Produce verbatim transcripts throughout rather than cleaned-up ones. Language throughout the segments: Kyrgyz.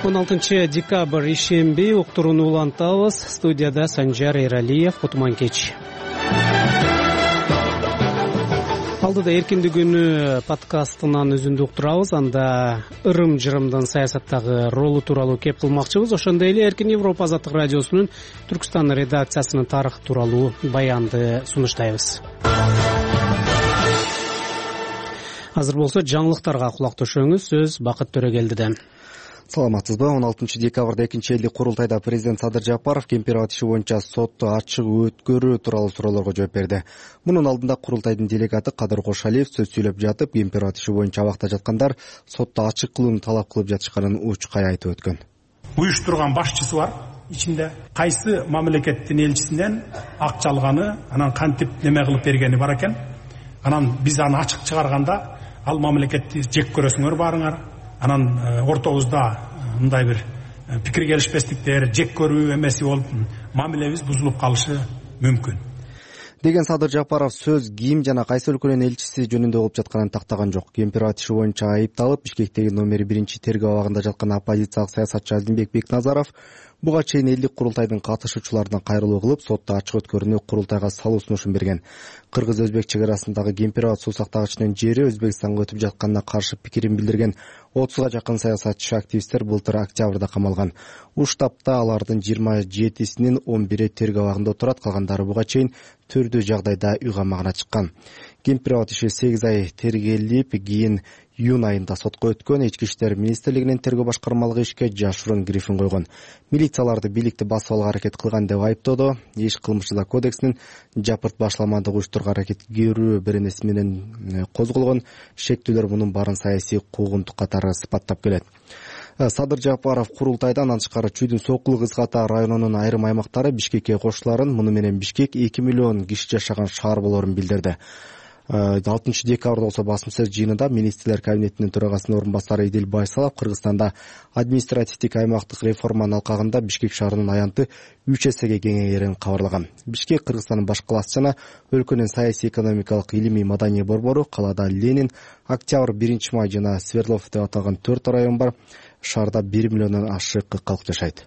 он алтынчы декабрь ишемби уктурууну улантабыз. Студияда Санжар Эралиев, Кутман кеч. Алдыда эркиндик күнү подкастынан үзүндү уктурабыз. Анда ырым-жырымдын саясаттагы ролу тууралуу кеп кылмакчыбыз. Ошондой эле Эркин Европа азаттык радиосунун Түркстан редакциясынын тарыхы тууралуу баянды сунуштайбыз. Азыр болсо жаңылыктарга кулак төшөңүз. Сөз Бакыт Төрөгелдиден. Саламатсызбы? он алтынчы декабрда экинчи элдик курултайда президент Садыр Жапаров Кемпирабад иши боюнча сотту ачык өткөрүү тууралуу суроолорго жооп берди. Мунун алдында курултайдын делегаты Кадыр Кошалиев сөз сүйлөп жатып, Кемпирабад иши боюнча абакта жаткандар сотто ачык кылууну талап кылып жатышканын учкай айтып өткөн. Уюштурган башчысы бар ичинде. Кайсы мамлекеттин элчисинен акча алганы, анан кантип неме кылып бергени бар экен. Анан биз аны ачык чыгарганда ал мамлекетти жек көрөсүңөр барыңар. Анан ортобузда мындай бир пикир келишпестиктер, жек көрүү эмеси болуп, мамилебиз бузулуп калышы мүмкүн деген Садыр Жапаров сөз ким жана кайсы өлкөнүн элчиси жөнүндө болуп жатканын тактаган жок. Кемпирабад иши боюнча айыпталып Бишкектеги номери биринчи тергөө абагында жаткан оппозициялык саясатчы Азимбек Бекназаров буга чейин элдик курултайдын катышуучуларына кайрылуу кылып, сотто ачык өткөрүүнү курултайга салуу сунушун берген. Кыргыз-өзбек чек арасындагы Кемпирабад суу сактагычынын жери Өзбекстанга өтүп жатканына каршы пикирин билдирген отузга жакын саясатчы активисттер былтыр октябрда камалган. Уштапта алардын жыйырма жетисинин он бири тергөө абагында отурат, калгандары буга чейин түрдүү жагдайда үй камагына чыккан. Кемпирабад иши сегиз ай тергелип, кийин июнь айында сотко өткөн. Ички иштер министрлигинин тергөө башкармалык ишке жашыруун грифин койгон. Милицияларды бийликти басып алууга аракет кылган деп айыптоодо. Иш кылмыш-жаза кодексинин жапырт башламандык уюштурууга аракет кирүү беренеси менен козголгон. Шектүүлөр мунун баарын саясий куугунтук катары сыпаттап келет. Садыр Жапаров курултайдан анчкары Чүйдүн Сокулук Ызгата районунун айрым аймактары Бишкекке кошуларын, муну менен Бишкек эки миллион киши жашаган шаар болоорун билдирди. алтынчы декабрда болсо басым сөз жыйынында министрлер кабинетинин төрагасынын орун басары Идил Байсалов Кыргызстанда административдик аймактык реформанын алкагында Бишкек шаарынын аянты үч эсеге кеңейерин кабарлаган. Бишкек Кыргызстандын баш калаасы жана өлкөнүн саясий, экономикалык, илимий, маданий борбору. Калаада Ленин, Октябрь, биринчи май жана Свердлов деп аталган төрт район бар. Шаарда бир миллиондон ашык калк жашайт.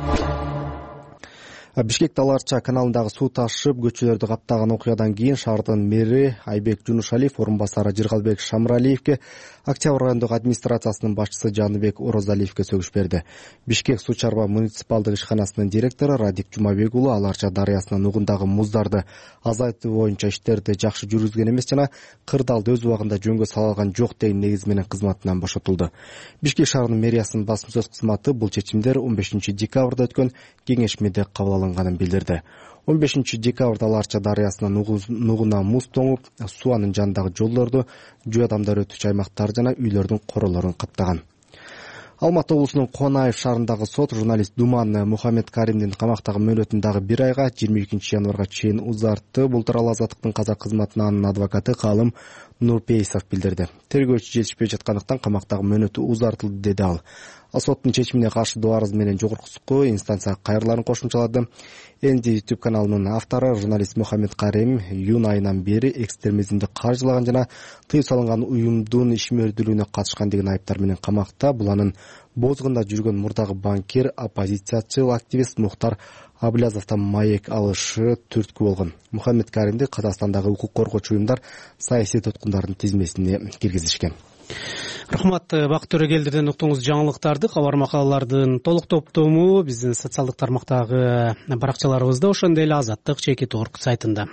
Бишкек Таларча каналындагы суу ташып көчөлөрдү каптаган окуядан кийин шаардын мэри Айбек Жунушалиев орун басары Жыргалбек Шамралиевке, Октябрь райондук администрациясынын башчысы Жаныбек Орозалиевке сөгүш берди. Бишкек суу чарба муниципалдык ишканасынын директору Радик Жумабек уулу Аларча дарыясынын угундагы муздарды азайтуу боюнча иштерди жакшы жүргүзгөн эмес жана кырдаалды өз убагында жөнгө сала алган жок деген негиз менен кызматынан бошотулду. Бишкек шаарынын мэриясынын басым сөз кызматы бул чечимдер он бешинчи декабрда өткөн кеңешмеде кабыл алынганын билдирди. он бешинчи декабрда Аларча дарыясынын нугуна муз тоңуп, суу анын жанындагы жолдорду, жөө адамдар өтүүчү аймактар жана үйлөрдүн королорун каптаган. Алматы облусунун Конаев шаарындагы сот журналист Думан Мухаммед Каримдин камактагы мөөнөтүн дагы бир айга жыйырма экинчи январга чейин узартты. Бул тууралуу Азаттыктын казак кызматына анын адвокаты Калым Нурпейсов билдирди. Тергөөчү жетишпей жаткандыктан камактагы мөөнөтү узартылды деди ал. Соттун чечимине каршы доо арыз менен жогорку сотко инстанция кайрыларын кошумчалады. Энди YouTube каналынын автору журналист Мухаммед Карим июнь айынан бери экстремизмди каржылаган жана тыюу салынган уюмдун ишмердүүлүгүнө катышкан деген айыптар менен камакта. Бул анын бозгунда жүргөн мурдагы банкир, оппозициячыл активист Мухтар Аблязовдон маек алышы түрткү болгон. Мухаммед Каримди Казакстандагы укук коргоочу уюмдар саясий туткундардын тизмесине киргизишкен. Рахмат, Бакыт Төрөгелдиден уктуңуз жаңылыктарды. Кабар макалалардын толук топтому биздин социалдык тармактагы баракчаларыбызда, ошондой эле Азаттык чеки торг сайтында.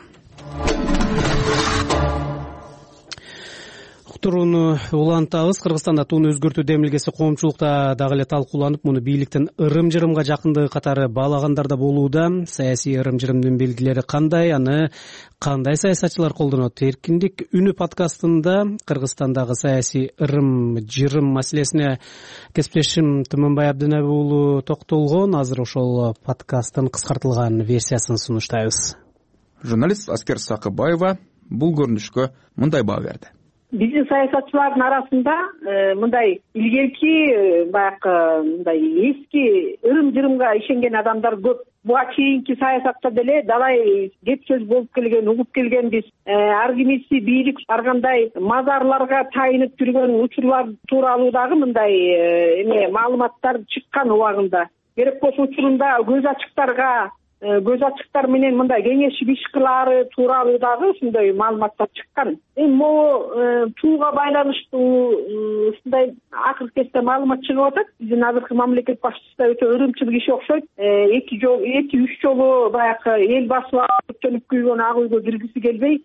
Уктурууну улантабыз. Кыргызстанда тууну өзгөртүү демилгеси коомчулукта дагы эле талкууланып, муну бийликтин ырым-жырымга жакындыгы катары баалагандар да болууда. Саясий ырым-жырымдын белгилери кандай, аны кандай саясатчылар колдонот? Эркиндик үнү подкастында Кыргызстандагы саясий ырым-жырым маселесине кесиптешим Тыманбай Абдынаби уулу токтолгон. Азыр ошол подкасттын кыскартылган версиясын сунуштайбыз. Журналист Аскер Сакыбаева бул көрүнүшкө мындай баа берди. Биздин саясатчылардын арасында мындай илгерки баягы мындай эски ырым-жырымга ишенген адамдар көп. буга чейинки саясатта деле далай кеп сөз болуп келген, угуп келгенбиз. Ар кимиси бийлик ар кандай мазарларга тайынып жүргөн учурлар тууралуу дагы мындай эме маалыматтар чыккан убагында. Керек болсо учурунда көз ачыктарга көз ачыктар менен мындай кеңешип иш кылаары тууралуу дагы ушундай маалыматтар чыккан. Эми могу тууга байланыштуу ушундай акыркы кезде маалымат чыгып атат. Биздин азыркы мамлекет башчысы да өтө өрүмчүл киши окшойт. Эки жол, эки үч жолу баягы эл басып өтөнүп күйгөн ак үйгө киргиси келбей,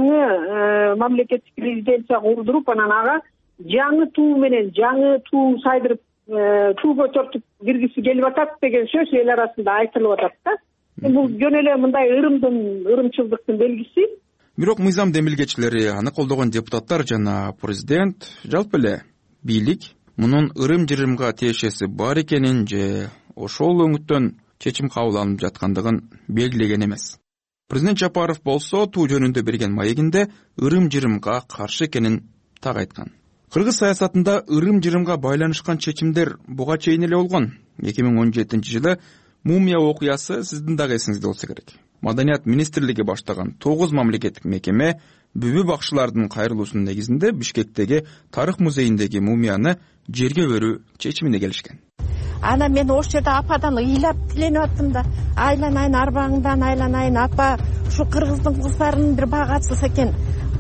жаңы мамлекеттик резиденция курдуруп, анан ага жаңы туу менен жаңы туу сайдырып, туу көтөртүп киргиси келип атат деген сөз эл арасында айтылып атат да. Бул жөн эле мындай ырымдын, ырымчылдыктын белгиси. Бирок мыйзам демилгечилери, аны колдогон депутаттар жана президент, жалпы эле бийлик мунун ырым-жырымга тиешеси бар экенин же ошол өңүттөн чечим кабыл алынып жаткандыгын белгилеген эмес. Президент Жапаров болсо туу жөнүндө берген маегинде ырым-жырымга каршы экенин так айткан. Кыргыз саясатында ырым-жырымга байланышкан чечимдер буга чейин эле болгон. эки миң он жетинчи жылы Мумия окуясы сиздин дагы эсиңизде болсо керек. Маданият министрлиги баштаган тогуз мамлекеттик мекеме бүбү бакчылардын кайрылуусунун негизинде Бишкектеги тарых музейиндеги мумияны жерге берүү чечимине келишкен. Ана мен ошол жерде ападан ыйлап тиленип аттым да, айланайын арбаңдан, айланайын апа, ушу кыргыздын кыздарынын бир бага ачылса экен.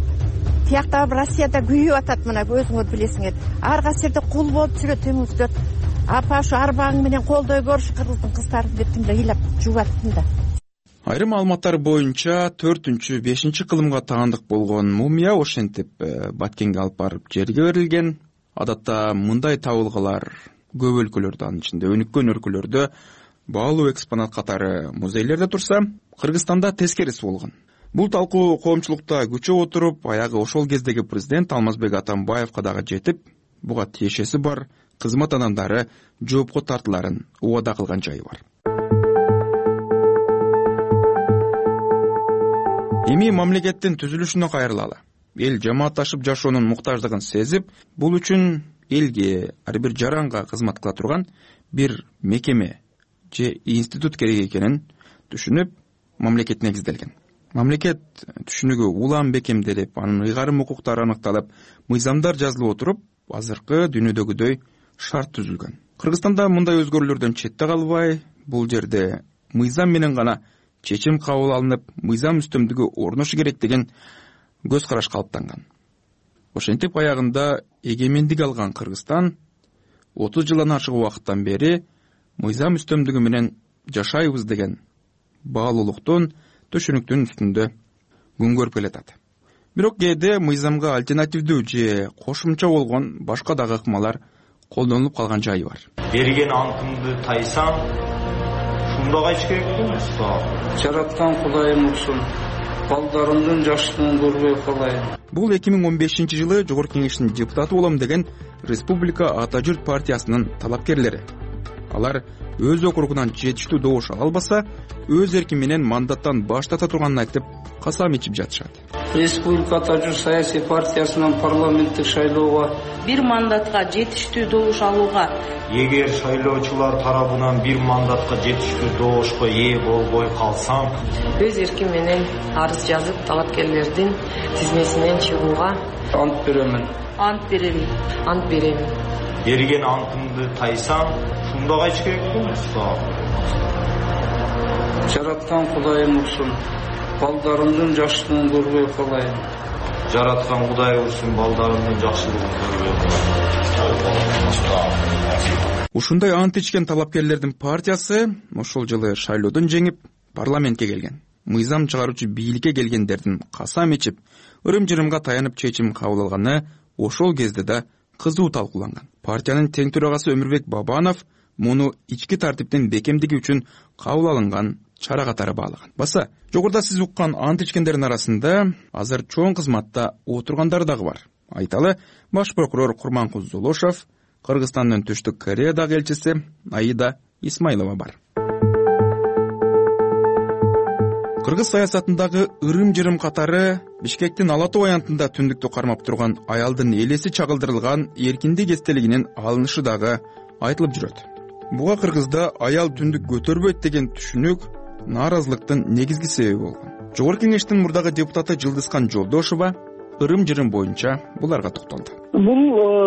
Тиякта Россияда күйүп атат, мына өзүңөр билесиңер. Ар кайсы кул болуп жүрөт өңүздөр. Апа ушу арбаң менен колдой көрүш кыргыздын кыздарын деп тимде ыйлап жубаттым да. Айрым маалыматтар боюнча төртүнчү, бешинчи кылымга таандык болгон мумия ошентип Баткенге алып барып жерге берилген. Адатта мындай табылгалар көп өлкөлөрдө, анын ичинде өнүккөн өлкөлөрдө баалуу экспонат катары музейлерде турса, Кыргызстанда тескериси болгон. Бул талкуу коомчулукта күчөп отуруп, аягы ошол кездеги президент Алмазбек Атамбаевка дагы жетип, буга тиешеси бар кызмат адамдары жоопко тартыларын убада кылган жайы бар. Эми мамлекеттин түзүлүшүнө кайрылалы. Эл жамаатташып жашоонун муктаждыгын сезип, бул үчүн элге, ар бир жаранга кызмат кыла турган бир мекеме же институт керек экенин түшүнүп, мамлекет негизделген. Мамлекет түшүнүгү улам бекемделип, анын ыйгарым укуктары аныкталып, мыйзамдар жазылып отуруп, азыркы дүйнөдөгүдөй шарт түзүлгөн. Кыргызстанда мындай өзгөрүүлөрдөн четте калбай, бул жерде мыйзам менен гана чечим кабыл алынып, мыйзам үстөмдүгү орношу керек деген көз караш калыптанган. Ошентип аягында эгемендик алган Кыргызстан отуз жылдан ашык убакыттан бери мыйзам үстөмдүгү менен жашайбыз деген баалуулуктун түшүнүктүн үстүндө күн көрүп келатат. Бирок кээде мыйзамга альтернативдүү же кошумча болгон башка дагы ыкмалар колдонулуп калган жайы бар. Берген антыңды тайсаң, шунда кайчы керек болмос. Жараткан Кудайым урсун, балдарымдын жаштыгын көрбөй калайын. Бул эки миң он бешинчи жылы Жогорку Кеңештин депутаты болом деген Республика Ата Журт партиясынын талапкерлери. Алар өз округунан жетиштүү добуш ала албаса, өз эрки менен мандаттан баш тарта турганын айтып, касам ичип жатышат. Республика Ата Журт саясий партиясынын парламенттик шайлоого бир мандатка жетиштүү добуш алууга, эгер шайлоочулар тарабынан бир мандатка жетиштүү добушка ээ болбой калсам, өз эрким менен арыз жазып, талапкерлердин тизмесинен чыгууга ант беремин. Ант берем. Ант берем. Берген антыңды тайсаң, шунда кайчы керек болмос. Жараткан Кудайым урсун, балдарымдын жаштыгын көрбөй калайын. Жараткан Кудай урсун, балдарымдын жакшылыгын көрбөй калайын. Ушундай ант ичкен талапкерлердин партиясы ошол жылы шайлоодон жеңип, парламентке келген. Мыйзам чыгаруучу бийликке келгендердин касам ичип, ырым-жырымга таянып чечим кабыл алганы ошол кезде да кызуу талкууланган. Партиянын тең төрагасы Өмүрбек Бабанов муну ички тартиптин бекемдиги үчүн кабыл алынган чара катары баалаган. Баса, жогоруда сиз уккан ант ичкендердин арасында азыр чоң кызматта отургандар дагы бар. Айталы, баш прокурор Курманкул Золошов, Кыргызстандын Түштүк Кореядагы элчиси Аида Исмайлова бар. Кыргыз саясатындагы ырым-жырым катары Бишкектин Ала Тоо аянтында түндүктү кармап турган аялдын элеси чагылдырылган эркиндик эстелигинин алынышы дагы айтылып жүрөт. буга Кыргызда аял түндүк көтөрбөйт деген түшүнүк нааразылыктын негизги себеби болгон. Жогорку Кеңештин мурдагы депутаты Жылдызкан Жолдошова ырым-жырым боюнча буларга токтолду. Бул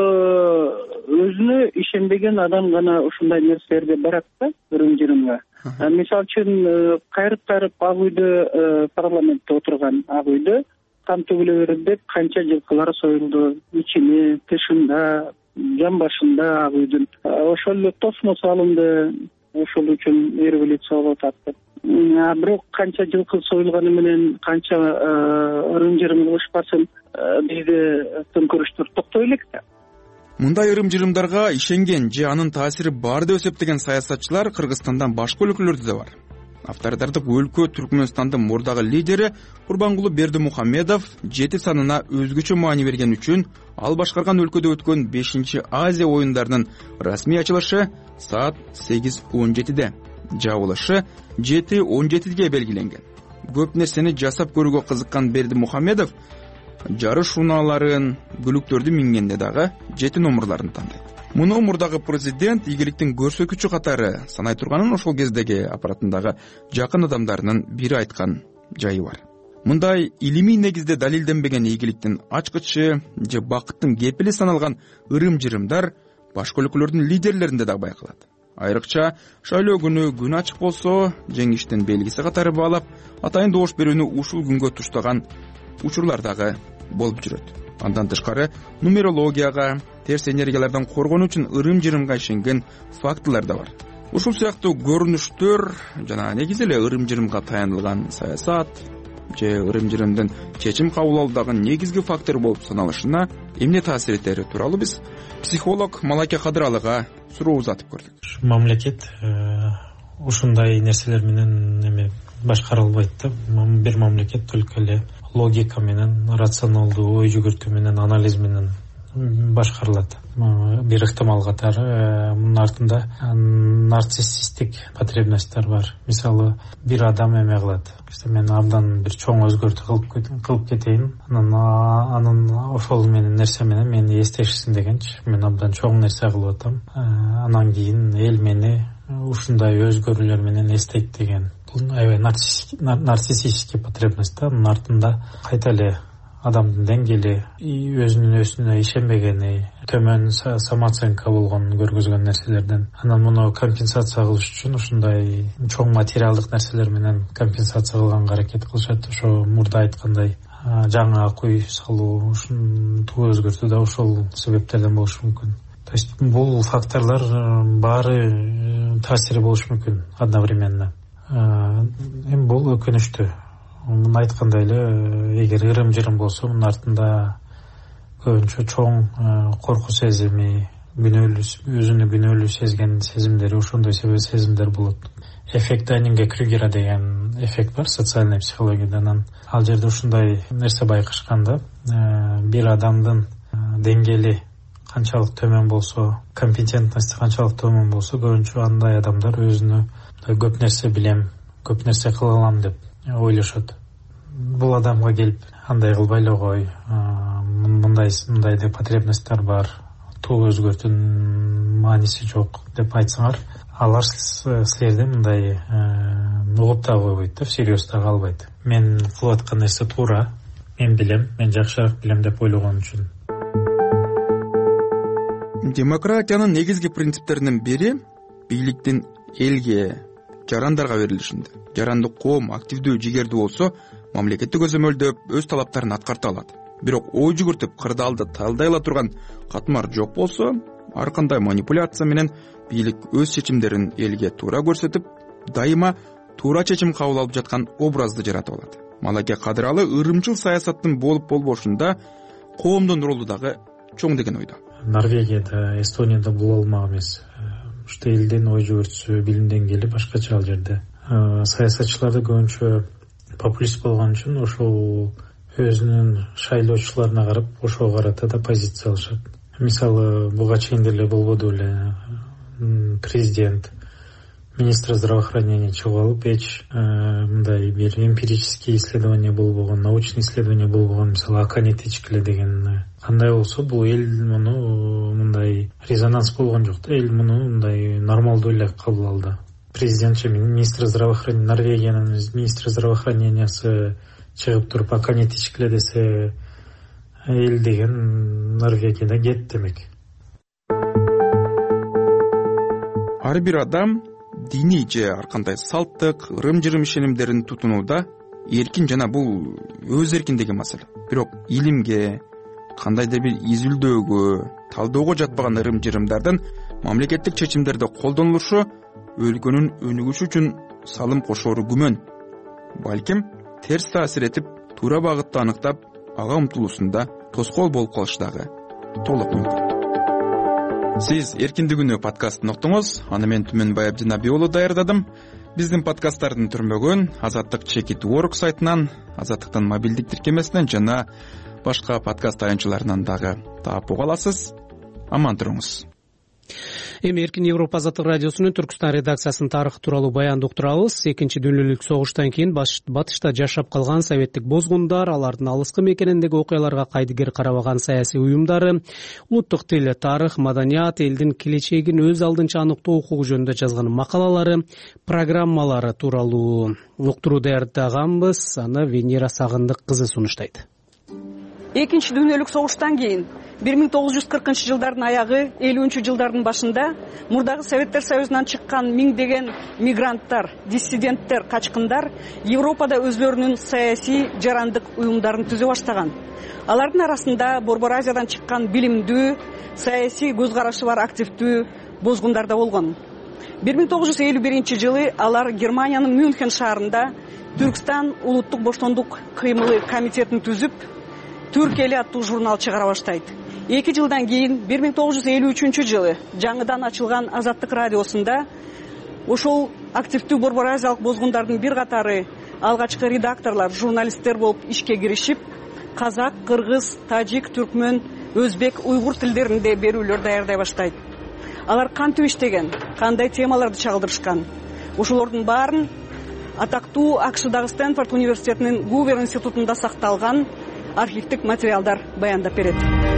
өзүнө ишенбеген адам гана ушундай нерселерге барат да, ырым-жырымга. Мисалы үчүн кайрып-кайрып ак үйдө, парламентте отурган ак үйдө кан төгүлө берет деп канча жылкылар союлду, ичине, тышында, жан башында ак үйдүн. Ошол эле тосмо салынды, ошол үчүн революция болуп атты. Бирок канча жылкы союлганы менен канча ырым-жырым кылышпасын, бизде төңкөрүштөр токтой элек да. Мындай ырым-жырымдарга ишенген же анын таасири бар деп эсептеген саясатчылар Кыргызстандан башка өлкөлөрдө да бар. Авторитардык өлкө Түркмөнстандын мурдагы лидери Курбангулы Бердимухамедов жети санына өзгөчө маани берген үчүн ал башкарган өлкөдө өткөн бешинчи Азия оюндарынын расмий ачылышы саат сегиз он жетиде, жабылышы жети он жетиге белгиленген. Көп нерсени жасап көрүүгө кызыккан Бердимухамедов жарыш шуналарын, бүлүктөрдү мингенде дагы жети номурларын тандайт. Муну мурдагы президент ийгиликтин көрсөткүчү катары санай турганын ошол кездеги аппаратындагы жакын адамдарынын бири айткан жайы бар. Мындай илимий негизде далилденбеген ийгиликтин ачкычы же бакыттын кепили саналган ырым-жырымдар башка өлкөлөрдүн лидерлеринде дагы байкалат. Айрыкча шайлоо күнү күн ачык болсо, жеңиштин белгиси катары баалап, атайын добуш берүүнү ушул күнгө туштаган учурлар дагы болуп жүрөт. Андан тышкары нумерологияга, терс энергиялардан коргонуу үчүн ырым-жырымга ишенген фактылар да бар. Ушул сыяктуу көрүнүштөр жана негизи эле ырым-жырымга таянылган саясат же ырым-жырымдын чечим кабыл алуудагы негизги фактор болуп саналышына эмне таасир этери тууралуу биз психолог Малаке Кадыралыга суроо узатып көрдүк. Мамлекет ушундай нерселер менен эме башкара албайт да. Бир мамлекет только эле логика менен, рационалдуу ой жүгүртүү менен, анализ менен башкарылат. Бир ыктымал катары мунун артында нарциссисттик потребностьтер бар. Мисалы, бир адам эме кылат. Мен абдан бир чоң өзгөртүү кылып кетейин, анан анын ошол менен нерсе менен мени эстешсин дегенчи. Мен абдан чоң нерсе кылып атам. Анан кийин эл мени ушундай өзгөрүүлөр менен эстейт деген. Бул аябай нарциссический потребность да. Анын артында кайта эле адамдын деңгээли, өзүнүн өзүнө ишенбегени, төмөн самооценка болгонун көргөзгөн нерселерден. Анан муну компенсация кылыш үчүн ушундай чоң материалдык нерселер менен компенсация кылганга аракет кылышат. Ошо мурда айткандай жаңы ак үй салуу, ушунтуу өзгөртүү да ошол себептерден болушу мүмкүн. То есть бул факторлор баары таасири болушу мүмкүн одновременно. Эми бул өкүнүчтүү. Муну айткандай эле, эгер ырым-жырым болсо, мунун артында көбүнчө чоң корку сезими, өзүнү күнөөлүү сезген сезимдери, ошондой сезимдер болот. Эффект Даннинга-Крюгера деген эффект бар социальный психологиядан. Ал жерде ушундай нерсе байкашканда, бир адамдын деңгээли канчалык төмөн болсо, компетентности канчалык төмөн болсо, көбүнчө андай адамдар өзүнө көп нерсе билем, көп нерсе кыла алам деп ойлошот. Бул адамга келип, андай кылбай эле кой, мындай мындай деп потребностьтар бар, туу өзгөртүүнүн мааниси жок деп айтсаңар, алар силерди мындай угуп да койбойт да, всерьез да албайт. Мен кылып аткан нерсе туура, мен билем, мен жакшыраак билем деп ойлогон үчүн. Демократиянын негизги принциптеринин бири бийликтин элге, жарандарга берилишинде. Жарандык коом активдүү, жигердүү болсо, мамлекетти көзөмөлдөп, өз талаптарын аткарта алат. Бирок ой жүгүртүп, кырдаалды талдай ала турган катмар жок болсо, ар кандай манипуляция менен бийлик өз чечимдерин элге туура көрсөтүп, дайыма туура чечим кабыл алып жаткан образды жаратып алат. Малаке Кадыралы ырымчыл саясаттын болуп болбошунда коомдун ролу дагы чоң деген ойдо. Норвегияда, Эстонияда бул алмак эмес. Уште элдин ой жүгүртүүсү, билим деңгээли башкача ал жерде. Саясатчыларды көбүнчө популист болгон үчүн ошол өзүнүн шайлоочуларына карап, ошого карата да позиция алышат. Мисалы, буга чейин деле болбоду эле президент министр здравоохранения чыгып алып эч мындай бир эмпирический исследование болбогон, научный исследование болбогон, мисалы аканетичка эле деген кандай болсо, бул эл муну мындай резонанс болгон жок да, эл муну мындай нормалдуу эле кабыл алды. Президент же министр здравоохранения, Норвегиянын министр здравоохранениясы чыгып туруп аканетичка эле десе, эл деген Норвегияда кет демек. Ар бир адам диний же ар кандай салттык, ырым-жырым ишенимдерин тутунууда эркин жана бул өз эркин деген маселе. Бирок илимге, кандайдыр бир изилдөөгө, талоого жатпаган ырым-жырымдардын мамлекеттик чечимдерде колдонулушу өлкөнүн өнүгүшү үчүн салым кошоору күмөн. Балким терс таасир этип, туура багытты аныктап, ага умтулуусунда тоскоол болуп калышы дагы толук мүмкүн. Сиз Эркиндик күнү подкастын уктуңуз. Аны мен Түмөнбай Абдинаби уулу даярдадым. Биздин подкасттардын түрмөгүн Азаттык чекит точка орг сайтынан, Азаттыктын мобилдик тиркемесинен жана башка подкаст аянтчыларынан дагы таап уга аласыз. Аман туруңуз. Эми Эркин Европа Азаттык радиосунун Түркстан редакциясынын тарыхы тууралуу баянды уктурабыз. Экинчи дүйнөлүк согуштан кийин батышта жашап калган советтик бозгундар, алардын алыскы мекениндеги окуяларга кайдыгер карабаган саясий уюмдары, улуттук тил, тарых, маданият, элдин келечегин өз алдынча аныктоо укугу жөнүндө жазган макалалары, программалары тууралуу уктуруу даярдаганбыз. Аны Венера Сагындык кызы сунуштайт. Экинчи дүйнөлүк согуштан кийин бир миң тогуз жүз кыркынчы жылдардын аягы, элүүнчү жылдардын башында мурдагы Советтер Союзунан чыккан миңдеген мигранттар, диссиденттер, качкындар Европада өзлөрүнүн саясий жарандык уюмдарын түзө баштаган. Алардын арасында Борбор Азиядан чыккан билимдүү, саясий көз карашы бар активдүү бозгундар да болгон. бир миң тогуз жүз элүү биринчи жылы алар Германиянын Мюнхен шаарында Түркстан улуттук боштондук кыймылы комитетин түзүп, Түрк эли аттуу журнал чыгара баштайт. Эки жылдан кийин бир миң тогуз жүз элүү үчүнчү жылы жаңыдан ачылган Азаттык радиосунда ошол активдүү Борбор Азиялык бозгундардын бир катары алгачкы редакторлор, журналисттер болуп ишке киришип, казак, кыргыз, тажик, түркмөн, өзбек, уйгур тилдеринде берүүлөр даярдай баштайт. Алар кантип иштеген, кандай темаларды чагылдырышкан, ошолордун баарын атактуу АКШдагы Стэнфорд университетинин Гувер институтунда сакталган архивдик материалдар баяндап берет.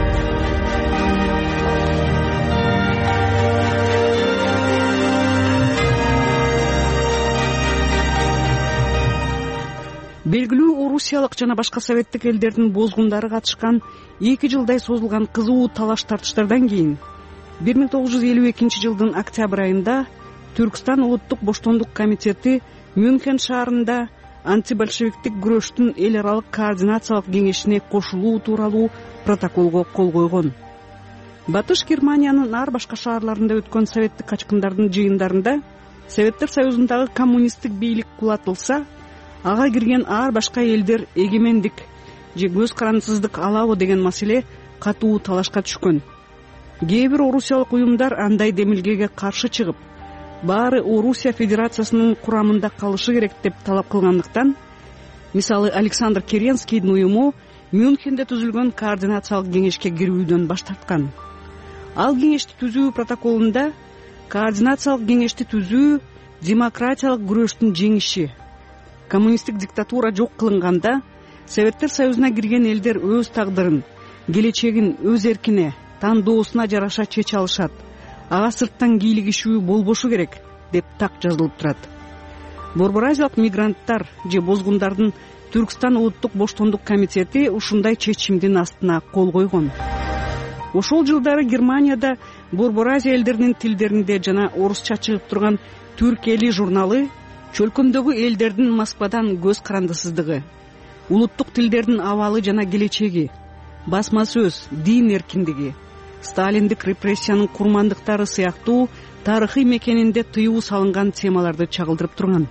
Белгилүү орусиялык жана башка советтик элдердин бозгундары катышкан эки жылдай созулган кызуу талаш тартыштардан кийин бир миң тогуз жүз элүү экинчи жылдын октябрь айында Түркстан улуттук боштондук комитети Мюнхен шаарында антибольшевиктик күрөштүн эл аралык координациялык кеңешине кошулуу тууралуу протоколго кол койгон. Батыш Германиянын ар башка шаарларында өткөн советтик качкындардын жыйындарында Советтер Союзундагы коммунисттик бийлик кулатылса, ага кирген ар башка элдер эгемендик же көз карандысыздык алабы деген маселе катуу талашка түшкөн. Кээ бир орусиялык уюмдар андай демилгеге каршы чыгып, баары Орусия Федерациясынын курамында калышы керек деп талап кылгандыктан, мисалы Александр Керенскийдин уюму Мюнхенде түзүлгөн координациялык кеңешке кирүүдөн баш тарткан. Ал кеңешти түзүү протоколунда координациялык кеңешти түзүү демократиялык күрөштүн жеңиши, коммунисттик диктатура жок кылынганда Советтер Союзуна кирген элдер өз тагдырын, келечегин өз эркине, тандоосуна жараша чече алышат. Ага сырттан кийлигишүү болбошу керек деп так жазылып турат. Борбор Азиялык мигранттар же бозгундардын Түркстан улуттук боштондук комитети ушундай чечимдин астына кол койгон. Ошол жылдары Германияда Борбор Азия элдеринин тилдеринде жана орусча чыгып турган Түрк эли журналы чөлкөмдөгү элдердин Москвадан көз карандысыздыгы, улуттук тилдердин абалы жана келечеги, басма сөз, дин эркиндиги, Сталиндик репрессиянын курмандыктары сыяктуу тарыхый мекенинде тыюу салынган темаларды чагылдырып турган.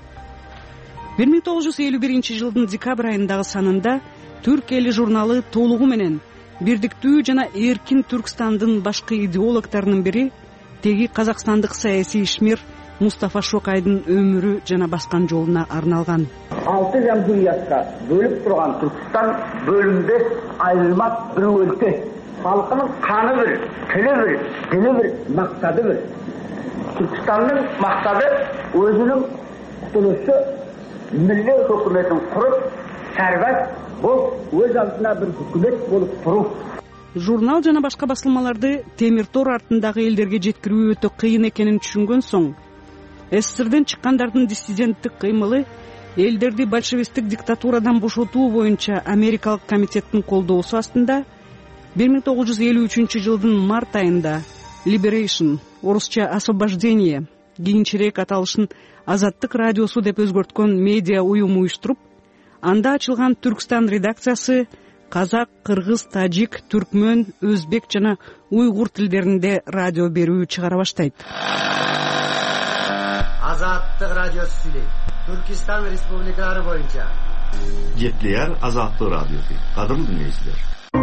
бир миң тогуз жүз элүү биринчи жылдын декабрь айындагы санында Түрк эли журналы толугу менен бирдиктүү жана эркин Түркстандын башкы идеологторунун бири теги казакстандык саясий ишмер Мустафа Шокайдын өмүрү жана баскан жолуна арналган. Алты жамгуриятка бөлүп турган Түркстан бөлүнбөс айрылмас бир өлкө. Халкынын каны бир, тили бир, дини бир, максаты бир. Türkistan'ın maksadı özünün kutuluşu milli hükümetin kurup serbest bu öz altına bir hükümet bulup turup. Журнал жана башка басылмаларды темир тор артындагы элдерге жеткирүү өтө кыйын экенин түшүнгөн соң СССРден чыккандардын диссиденттик кыймылы элдерди большевисттик диктатурадан бошотуу боюнча Америкалык комитеттин колдоосу астында бир миң тогуз жүз элүү үчүнчү жылдын март айында Liberation, орусча освобождение, кийинчерээк аталышын Азаттык радиосу деп өзгөрткөн медиа уюм уюштуруп, анда ачылган Түркстан редакциясы казак, кыргыз, тажик, түркмөн, өзбек жана уйгур тилдеринде радио берүү чыгара баштайт. Азаттык радиосу сүйлөйт. Түркистан республикалары боюнча. Жетлияр Азаттык радиосу. Кадырлуу dinleyiciler.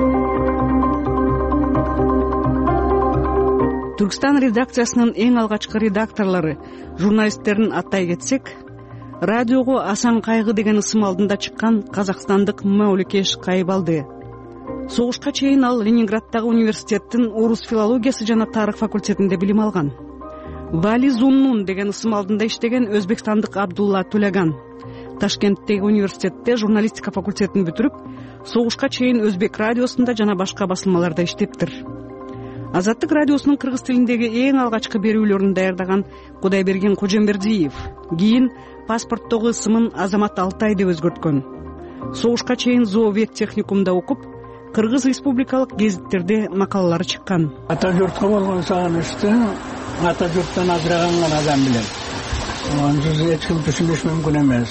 Түркстан редакциясынын эң алгачкы редакторлору, журналисттерин аттай кетсек, радиого Асан Кайгы деген ысым алдында чыккан казакстандык Мауликеш Кайбалды. Согушка чейин ал Ленинграддагы университеттин орус филологиясы жана тарых факультетинде билим алган. Вали Зуннун деген ысым алдында иштеген өзбекстандык Абдулла Туляган Ташкенттеги университетте журналистика факультетин бүтүрүп, согушка чейин Өзбек радиосунда жана башка басылмаларда иштептир. Азаттык радиосунун кыргыз тилиндеги эң алгачкы берүүлөрүн даярдаган Кудайберген Кожомбердиев кийин паспорттогу ысымын Азамат Алтай деп өзгөрткөн. Согушка чейин Зоовет техникумда окуп, Кыргыз республикалык гезиттерде макалалары чыккан. Ата журтка болгон сагынычты ата журттан ажыраган адам билет. Онсуз эч ким түшүнүш мүмкүн эмес.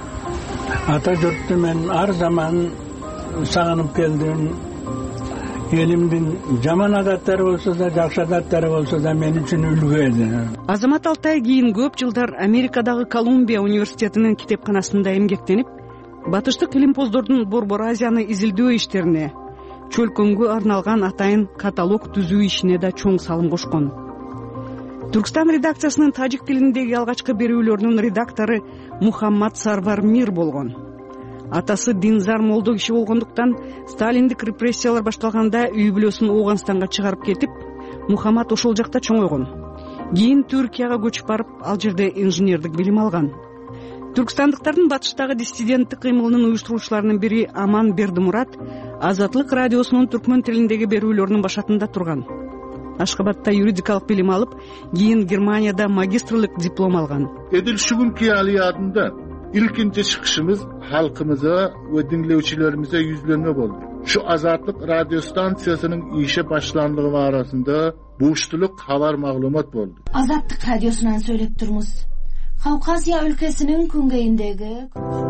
Ата журтты мен ар заман сагынып келдим. Элимдин жаман адаттары болсо да, жакшы адаттары болсо да мен үчүн үлгү эди. Азамат Алтай кийин көп жылдар Америкадагы Колумбия университетинин китепканасында эмгектенип, батыштык илимпоздордун Борбор Азияны изилдөө иштерине, чөлкөнгө арналган атайын каталог түзүү ишине да чоң салым кошкон. Түркстан редакциясынын тажик тилиндеги алгачкы берүүлөрүнүн редактору Мухаммад Сарвар Мир болгон. Атасы динзар молдо киши болгондуктан сталиндик репрессиялар башталганда үй бүлөсүн Ооганстанга чыгарып кетип, Мухаммад ошол жакта чоңойгон. Кийин Түркияга көчүп барып, ал жерде инженердик билим алган. Түркстандыктардын батыштагы диссиденттик кыймылынын уюштуруучуларынын бири Аман Бердимурат Азаттык радиосунун түркмөн тилиндеги берүүлөрүнүн башатында турган. Ашкабадта юридикалык билим алып, кийин Германияда магистрлык диплом алган. Эдил Шугунки алиятында ilkinci çıkışımız halkımıza ve dinleyicilerimize yüzlenme oldu. Şu Azatlık radyo stansiyasının işe başlandığı arasında boşluk haber maglumat oldu. Azatlık radyosundan söylep durmuz. Kavkasya ülkesinin küngeyindeki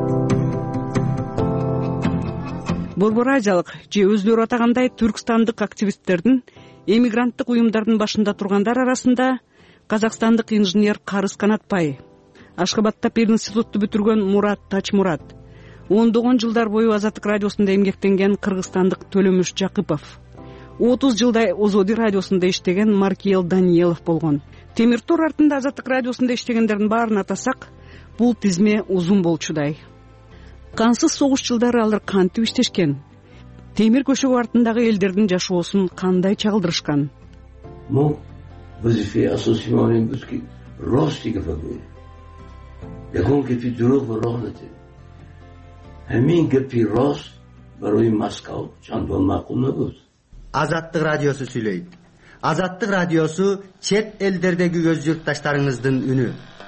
Борбор Азиялык же өздөрү атагандай түркстандык активисттердин, эмигранттык уюмдардын башында тургандар арасында казакстандык инженер Карыс Канатбай, Ашкабадта пединститутту бүтүргөн Мурат Тачмурат, ондогон жылдар бою Азаттык радиосунда эмгектенген кыргызстандык Төлөмүш Жакыпов, отуз жылдай Озоди радиосунда иштеген Маркиел Даниелов болгон. Темир тор артында Азаттык радиосунда иштегендердин баарын атасак, бул тизме узун болчудай. Кансыз согуш жылдары алар кантип иштешкен? Темир көшөгү артындагы элдердин жашоосун кандай чагылдырышкан? Мы вазифе ассоциируем бүски ростига фабрик. Якон кепи дурог варогнати. Хамин кепи рост барои Москва чандон макулна болду. Азаттык радиосу сүйлөйт. Азаттык радиосу чет элдердеги өз журтташтарыңыздын үнү.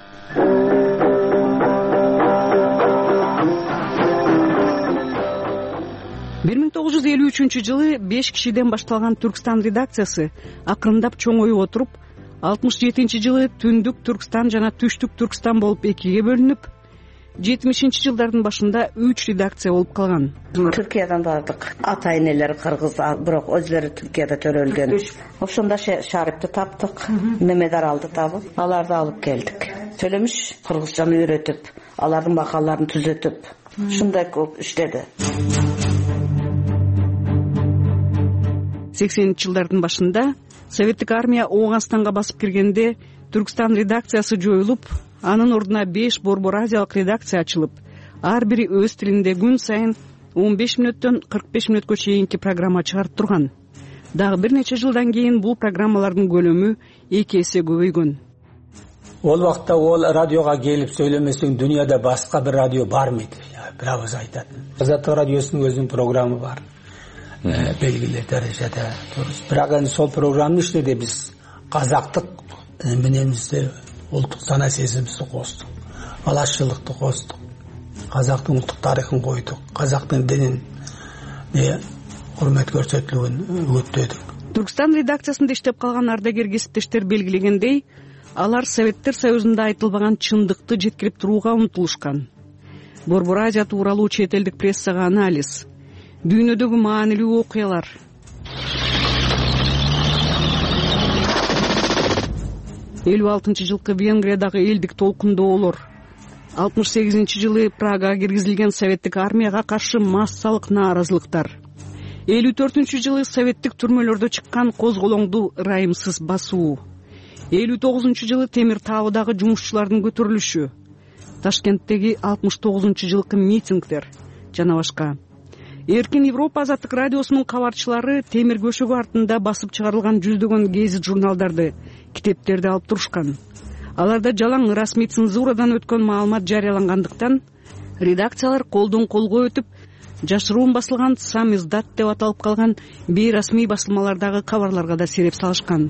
бир миң тогуз жүз элүү үчүнчү жылы беш кишиден башталган Түркстан редакциясы акырындап чоңоюп отуруп, алтымыш жетинчи жылы Түндүк Түркстан жана Түштүк Түркстан болуп экиге бөлүнүп, жетимишинчи жылдардын башында үч редакция болуп калган. Түркиядан бардык. Ата энелер кыргыз, бирок өзлөрү Түркияда төрөлгөн. Ошондо Шарипти таптык, Мемет Аралды табып, аларды алып келдик. Төлөмүш кыргызчаны үйрөтүп, алардын макалаларын түзөтүп, ушундай көп иштеди. сексенинчи жылдардын башында Советтик армия Ооганстанга басып киргенде Түркстан редакциясы жоюлуп, анын ордуна беш Борбор Азиялык редакция ачылып, ар бири өз тилинде күн сайын он беш мүнөттөн кырк беш мүнөткө чейинки программа чыгарып турган. Дагы бир нече жылдан кийин бул программалардын көлөмү эки эсе көбөйгөн. ол убакта ол радиога келип сөйлөмөсөң дүйнөдө башка бир радио бармыйды. Бир авыз айтат. Азаттык радиосунун өзүнүн программы бар. Белгилүү дарежеде турус. Бирок эми сол программанын ичинде биз казактык мененибизди, улуттук сана сезимибизди костук. Алашчылыкты костук. Казактын улуттук тарыхын койдук. Казактын динин урмат көрсөтүлүүнү өтөдүк. Түркстан редакциясында иштеп калган ардагер кесиптештер белгилегендей, алар Советтер Союзунда айтылбаган чындыкты жеткирип турууга умтулушкан. Борбор Азия тууралуу чет элдик прессага анализ, дүйнөдөгү маанилүү окуялар, элүү алтынчы жылкы Венгриядагы элдик толкундоолор, алтымыш сегизинчи жылы Прагага киргизилген советтик армияга каршы массалык нааразылыктар, элүү төртүнчү жылы советтик түрмөлөрдө чыккан козголоңду ырайымсыз басуу, элүү тогузунчу жылы Темир таабыдагы жумушчулардын көтөрүлүшү, Ташкенттеги алтымыш тогузунчу жылкы митингдер жана башка. Эркин Европа азаттык радиосунун кабарчылары темир көшөгү артында басып чыгарылган жүздөгөн гезит журналдарды, китептерди алып турушкан. Аларда жалаң расмий цензурадан өткөн маалымат жарыялангандыктан редакциялар колдон колго өтүп, жашыруун басылган сам издат деп аталып калган бейрасмий басылмалардагы кабарларга да сереп салышкан.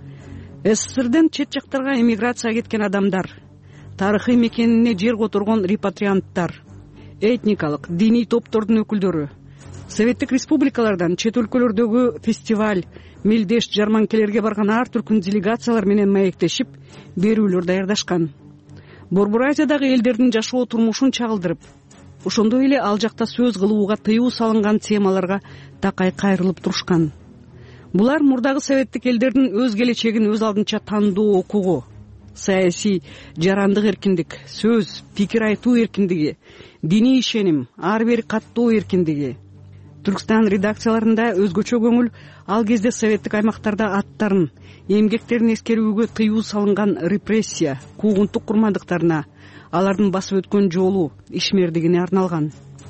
СССРден чет жактарга эмиграция кеткен адамдар, тарыхый мекенине жер которгон репатрианттар, этникалык, диний топтордун өкүлдөрү, советтик республикалардан чет өлкөлөрдөгү фестиваль, мелдеш, жарманкелерге барган ар түркүн делегациялар менен маектешип, берүүлөр даярдашкан. Борбор Азиядагы элдердин жашоо турмушун чагылдырып, ошондой эле ал жакта сөз кылууга тыюу салынган темаларга такай кайрылып турушкан. Булар мурдагы советтик элдердин өз келечегин өз алдынча тандоо укугу, саясий жарандык эркиндик, сөз, пикир айтуу эркиндиги, диний ишеним, ар бир каттоо эркиндиги. Түркстан редакцияларында өзгөчө көңүл ал кезде советтик аймактарда аттарын, эмгектерин эскерүүгө тыюу салынган репрессия, куугунтук курмандыктарына, алардын басып өткөн жолу, ишмердигине арналган.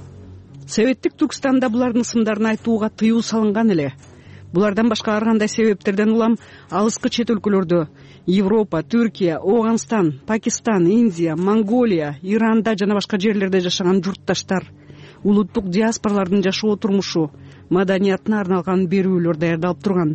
Советтик Түркстанда булардын сымдарын айтууга тыюу салынган эле. Булардан башка ар кандай себептерден улам алыскы чет өлкөлөрдө Европа, Түркия, Оганстан, Пакистан, Индия, Монголия, Иранда жана башка жерлерде жашаган журтташтар, улуттук диаспоралардын жашоо турмушу, маданиятына арналган берүүлөр даярдалып турган.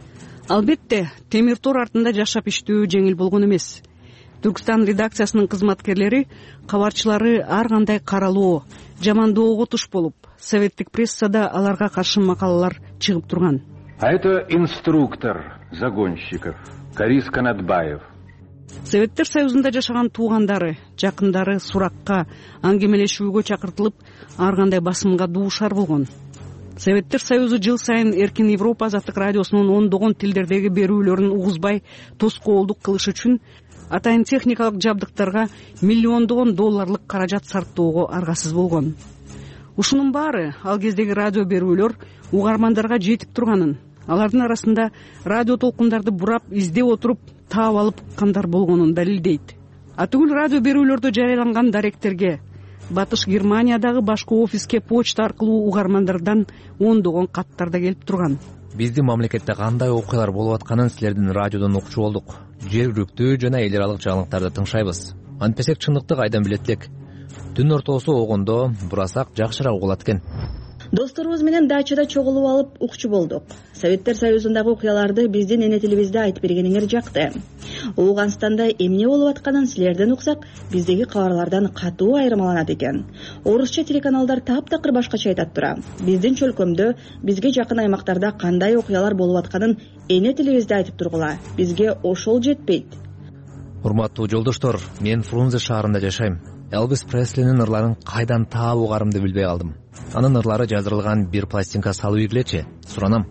Албетте, темир тор артында жашап иштөө жеңил болгон эмес. Түркстан редакциясынын кызматкерлери, кабарчылары ар кандай каралоо, жамандоого туш болуп, советтик прессада аларга каршы макалалар чыгып турган. А это инструктор загонщиков Карис Канатбаев. Советтер Союзунда жашаган туугандары, жакындары суракка, аңгемелешүүгө чакыртылып, ар кандай басымга дуушар болгон. Советтер Союзу жыл сайын Эркин Европа азаттык радиосунун ондогон тилдердеги берүүлөрүн угузбай тоскоолдук кылыш үчүн атайын техникалык жабдыктарга миллиондогон долларлык каражат сарптоого аргасыз болгон. Ушунун баары ал кездеги радио берүүлөр угармандарга жетип турганын, алардын арасында радио толкундарды бурап издеп отуруп таап алып кандар болгонун далилдейт. Атүгүл радио берүүлөрдө жарыяланган даректерге Батыш Германиядагы башкы офиске почта аркылуу угармандардан ондогон каттар да келип турган. Биздин мамлекетте кандай окуялар болуп атканын силердин радиодон укчу болдук. Жергиликтүү жана эл аралык жаңылыктарды тыңшайбыз. Антпесек чындыкты кайдан билет элек? Түн ортосу огондо бурасак жакшыраак угулат экен. Досторубуз менен дачада чогулуп алып укчу болдук. Советтер Союзундагы окуяларды биздин эне тилибизде айтып бергениңер жакты. Ооганстанда эмне болуп атканын силерден уксак, биздеги кабарлардан катуу айырмаланат экен. Орусча телеканалдар таптакыр башкача айтат тура. Биздин чөлкөмдө, бизге жакын аймактарда кандай окуялар болуп атканын эне тилибизде айтып тургула. Бизге ошол жетпейт. Урматтуу жолдоштор, мен Фрунзе шаарында жашайм. Элвис Преслинин ырларын кайдан таап угарымды билбей калдым. Анын ырлары жаздырылган бир пластинка салып ийгилечи, суранам.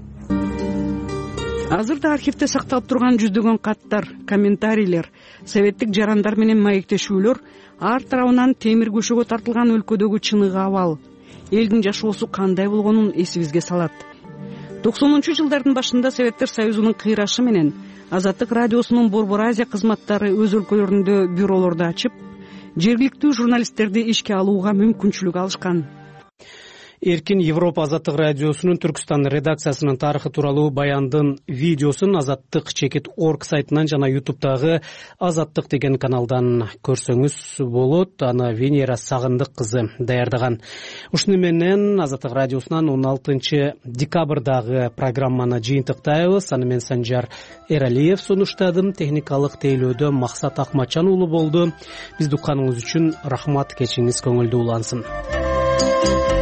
Азырда архивде сакталып турган жүздөгөн каттар, комментарийлер, советтик жарандар менен маектешүүлөр ар тарабынан темир көшөгө тартылган өлкөдөгү чыныгы абал, элдин жашоосу кандай болгонун эсибизге салат. токсонунчу жылдардын башында Советтер Союзунун кыйрашы менен Азаттык радиосунун Борбор Азия кызматтары өз өлкөлөрүндө бюролорду ачып, жергиликтүү журналисттерди ишке алууга мүмкүнчүлүк алышкан. Эркин Европа Азаттык радиосунун Түркстан редакциясынын тарыхы тууралуу баяндын видеосун Азаттык чекит орг сайтынан жана ютубтагы Азаттык деген каналдан көрсөңүз болот. Аны Венера Сагындык кызы даярдаган. Ушуну менен Азаттык радиосунан он алтынчы декабрдагы программаны жыйынтыктайбыз. Аны мен Санжар Эралиев сунуштадым. Техникалык тейлөөдө Максат Акматжан уулу болду. Бизди укканыңыз үчүн рахмат, кечиңиз көңүлдүү улансын.